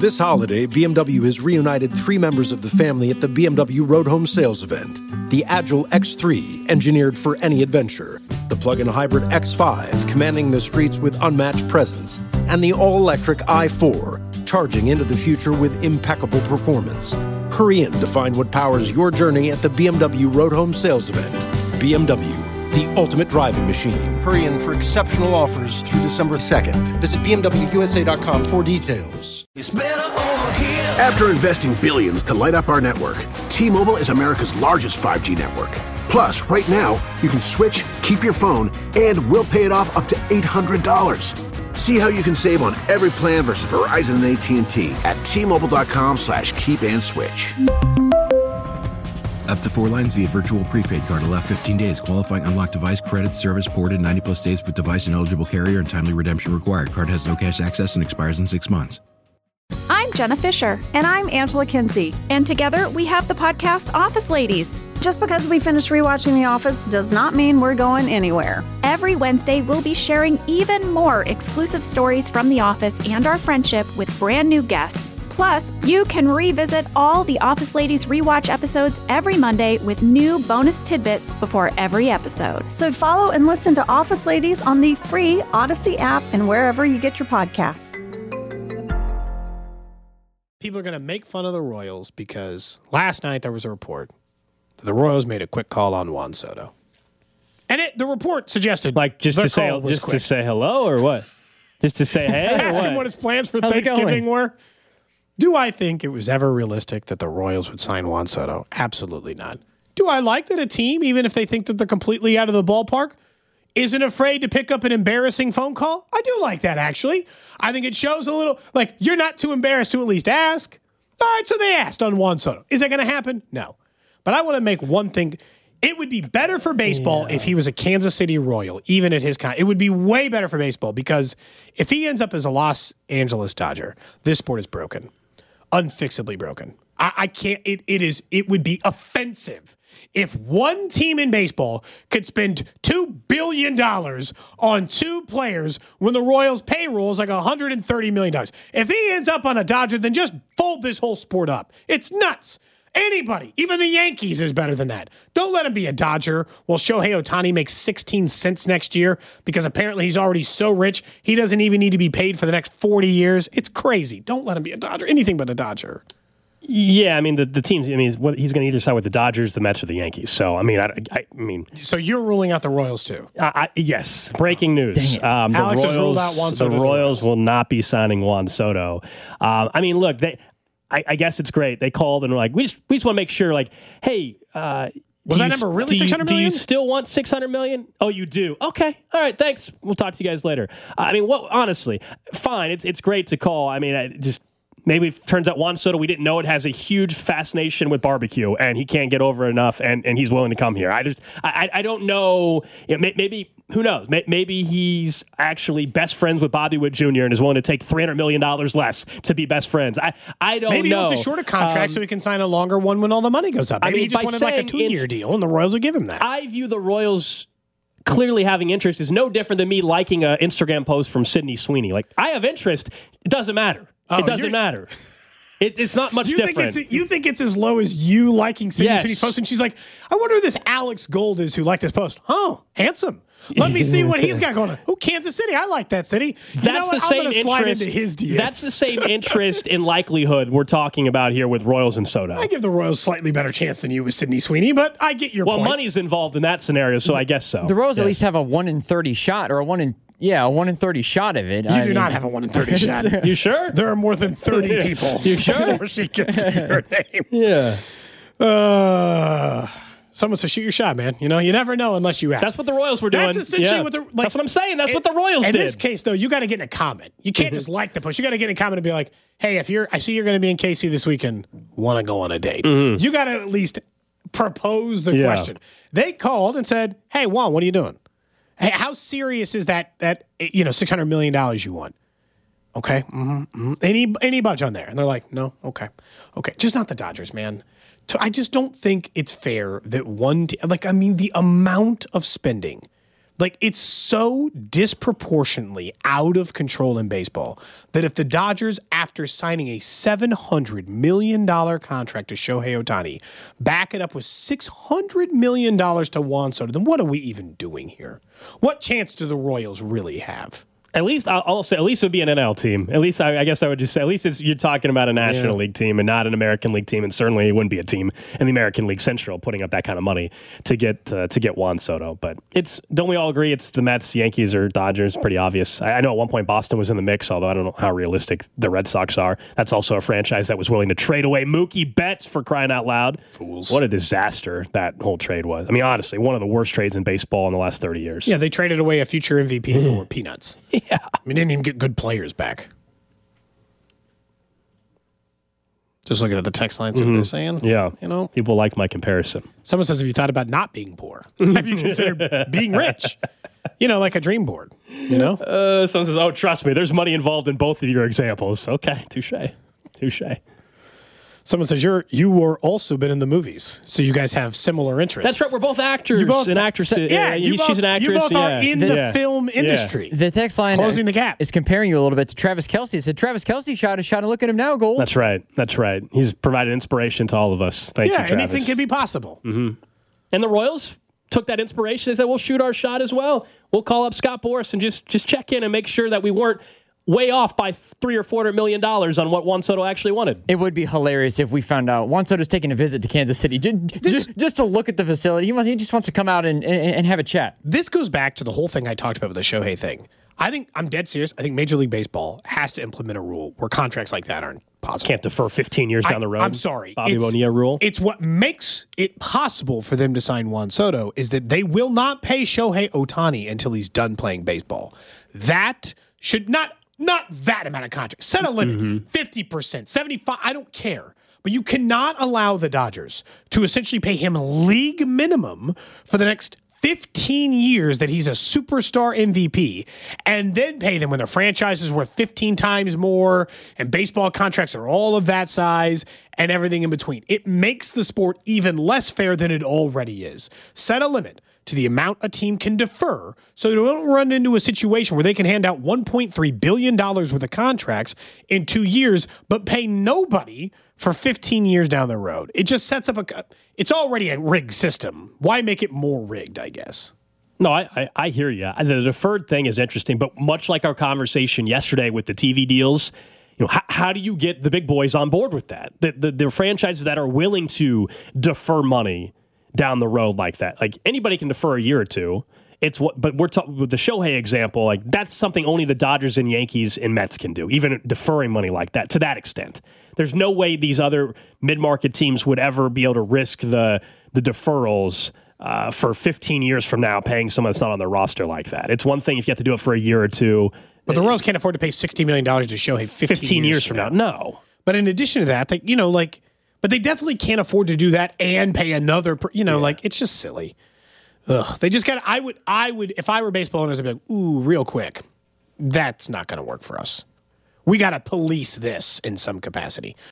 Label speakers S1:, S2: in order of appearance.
S1: This holiday, BMW has reunited 3 members of the family at the BMW Road Home Sales event. The Agile X3, engineered for any adventure. The plug-in hybrid X5, commanding the streets with unmatched presence. And the all-electric i4, charging into the future with impeccable performance. Hurry in to find what powers your journey at the BMW Road Home Sales event. BMW, the ultimate driving machine. Hurry in for exceptional offers through December 2nd. Visit BMWUSA.com for details.
S2: After investing billions to light up our network, T-Mobile is America's largest 5G network. Plus, right now, you can switch, keep your phone, and we'll pay it off up to $800. See how you can save on every plan versus Verizon and AT&T at T-Mobile.com/keep-and-switch.
S3: Up to 4 lines via virtual prepaid card. Allow 15 days. Qualifying unlocked device credit service ported 90-plus days with device and eligible carrier and timely redemption required. Card has no cash access and expires in 6 months.
S4: I'm Jenna Fisher.
S5: And I'm Angela Kinsey.
S4: And together we have the podcast Office Ladies.
S5: Just because we finished rewatching The Office does not mean we're going anywhere.
S4: Every Wednesday, we'll be sharing even more exclusive stories from The Office and our friendship with brand new guests. Plus, you can revisit all the Office Ladies rewatch episodes every Monday with new bonus tidbits before every episode.
S5: So follow and listen to Office Ladies on the free Odyssey app and wherever you get your podcasts.
S6: People are going to make fun of the Royals because last night there was a report that the Royals made a quick call on Juan Soto. And the report suggested
S7: just to say hello or what? Just to say hey or
S6: ask him
S7: what?
S6: what his plans for Thanksgiving were. Do I think it was ever realistic that the Royals would sign Juan Soto? Absolutely not. Do I like that a team, even if they think that they're completely out of the ballpark, isn't afraid to pick up an embarrassing phone call? I do like that, actually. I think it shows a little, like, you're not too embarrassed to at least ask. All right, so they asked on Juan Soto. Is that going to happen? No. But I want to make one thing. It would be better for baseball if he was a Kansas City Royal, even at his kind. It would be way better for baseball because if he ends up as a Los Angeles Dodger, this sport is broken. Unfixably broken. I can't, it would be offensive if one team in baseball could spend $2 billion on 2 players when the Royals' payroll is like $130 million. If he ends up on a Dodger, then just fold this whole sport up. It's nuts. Anybody, even the Yankees, is better than that. Don't let him be a Dodger while Shohei Ohtani makes 16 cents next year because apparently he's already so rich he doesn't even need to be paid for the next 40 years. It's crazy. Don't let him be a Dodger. Anything but a Dodger.
S7: Yeah, I mean, the teams, I mean, he's going to either side with the Dodgers, the Mets, or the Yankees. So, I mean.
S6: So you're ruling out the Royals, too?
S7: Yes. Breaking news.
S6: Alex has ruled out Juan Soto.
S7: The Royals will not be signing Juan Soto. I mean, look, I guess it's great. They called and were like, we just want to make sure, like, hey,
S6: was that number really $600 million?
S7: Do you still want $600 million? Oh, you do? Okay. All right. Thanks. We'll talk to you guys later. I mean, honestly, fine. It's great to call. I mean, maybe it turns out Juan Soto, we didn't know it, has a huge fascination with barbecue, and he can't get over enough, and he's willing to come here. I don't know. Maybe, who knows? Maybe he's actually best friends with Bobby Witt Jr. and is willing to take $300 million less to be best friends. I don't know.
S6: Maybe he wants a shorter contract so he can sign a longer one when all the money goes up. Maybe he just wanted like a 2-year deal, and the Royals will give him that.
S7: I view the Royals clearly having interest is no different than me liking an Instagram post from Sydney Sweeney. Like, I have interest. It doesn't matter. It doesn't matter. It's not much different.
S6: You think it's as low as you liking Sydney Sweeney's post? And she's like, I wonder who this Alex Gold is who liked this post. Oh, handsome. Let me see what he's got going on. Oh, Kansas City. I like that city.
S7: That's the same interest. That's the same interest in likelihood we're talking about here with Royals and Soto.
S6: I give the Royals slightly better chance than you with Sydney Sweeney, but I get your point.
S7: Well, money's involved in that scenario, so I guess so.
S8: The Royals at least have a 1 in 30 shot or a 1 in 30 shot of it.
S6: You do not have a 1 in 30 shot.
S7: You sure?
S6: There are more than 30 people.
S7: You sure?
S6: Before she gets to your name.
S7: Yeah.
S6: Someone says, shoot your shot, man. You know, you never know unless you ask.
S7: That's what the Royals were doing.
S6: That's essentially what
S7: that's what I'm saying. That's what the Royals did.
S6: In this case, though, you got to get in a comment. You can't just like the post. You got to get in a comment and be like, hey, I see you're going to be in KC this weekend. Want to go on a date? You got to at least propose the question. They called and said, hey, Juan, what are you doing? Hey, how serious is that $600 million you want? Okay. Any budge on there? And they're like, no. Okay. Just not the Dodgers, man. I just don't think it's fair that the amount of spending Like, it's so disproportionately out of control in baseball that if the Dodgers, after signing a $700 million contract to Shohei Ohtani, back it up with $600 million to Juan Soto, then what are we even doing here? What chance do the Royals really have?
S7: At least I'll say, at least it would be an NL team. At least I guess I would just say, at least you're talking about a National League team and not an American League team, and certainly it wouldn't be a team in the American League Central putting up that kind of money to get Juan Soto. But don't we all agree it's the Mets, Yankees, or Dodgers? Pretty obvious. I know at one point Boston was in the mix, although I don't know how realistic the Red Sox are. That's also a franchise that was willing to trade away Mookie Betts, for crying out loud.
S6: Fools!
S7: What a disaster that whole trade was. I mean, honestly, one of the worst trades in baseball in the last 30 years.
S6: Yeah, they traded away a future MVP for peanuts.
S7: Yeah,
S6: we didn't even get good players back. Just looking at the text line, see what they're saying.
S7: Yeah, people like my comparison.
S6: Someone says, "Have you thought about not being poor? Have you considered being rich? Like a dream board.
S7: Someone says, "Oh, trust me, there's money involved in both of your examples." Okay, touche.
S6: Someone says you were also been in the movies, so you guys have similar interests.
S7: That's right. We're both actors and actresses. She's an actress.
S6: You both are in the film industry.
S8: The text line
S6: closing the gap
S8: is comparing you a little bit to Travis Kelce. It said Travis Kelce shot a shot, and look at him now, goal.
S7: That's right. He's provided inspiration to all of us. Thank you, Travis.
S6: Anything can be possible.
S7: Mm-hmm. And the Royals took that inspiration. They said, "We'll shoot our shot as well. We'll call up Scott Boras and just check in and make sure that we weren't way off by $300 or $400 million on what Juan Soto actually wanted."
S8: It would be hilarious if we found out Juan Soto's taking a visit to Kansas City just to look at the facility. He just wants to come out and have a chat.
S6: This goes back to the whole thing I talked about with the Shohei thing. I'm dead serious. I think Major League Baseball has to implement a rule where contracts like that aren't possible.
S7: Can't defer 15 years down the road.
S6: I'm sorry.
S7: Bobby Bonilla rule.
S6: It's what makes it possible for them to sign Juan Soto is that they will not pay Shohei Ohtani until he's done playing baseball. That should not that amount of contract. Set a limit, 50%, 75%, I don't care. But you cannot allow the Dodgers to essentially pay him league minimum for the next 15 years that he's a superstar MVP, and then pay them when their franchise is worth 15 times more and baseball contracts are all of that size and everything in between. It makes the sport even less fair than it already is. Set a limit to the amount a team can defer so they don't run into a situation where they can hand out $1.3 billion worth of contracts in 2 years but pay nobody for 15 years down the road. It just sets up it's already a rigged system. Why make it more rigged, I guess?
S7: No, I hear you. The deferred thing is interesting, but much like our conversation yesterday with the TV deals, how do you get the big boys on board with that? The franchises that are willing to defer money down the road like that. Like, anybody can defer a year or two. But we're talking with the Shohei example, like, that's something only the Dodgers and Yankees and Mets can do, even deferring money like that to that extent. There's no way these other mid-market teams would ever be able to risk the deferrals for 15 years from now, paying someone that's not on their roster like that. It's one thing if you have to do it for a year or two.
S6: But the Royals can't afford to pay $60 million to Shohei 15 years from now.
S7: No.
S6: But in addition to that, but they definitely can't afford to do that and pay another, it's just silly. Ugh. They just got I would, if I were baseball owners, I'd be like, ooh, real quick, that's not going to work for us. We got to police this in some capacity.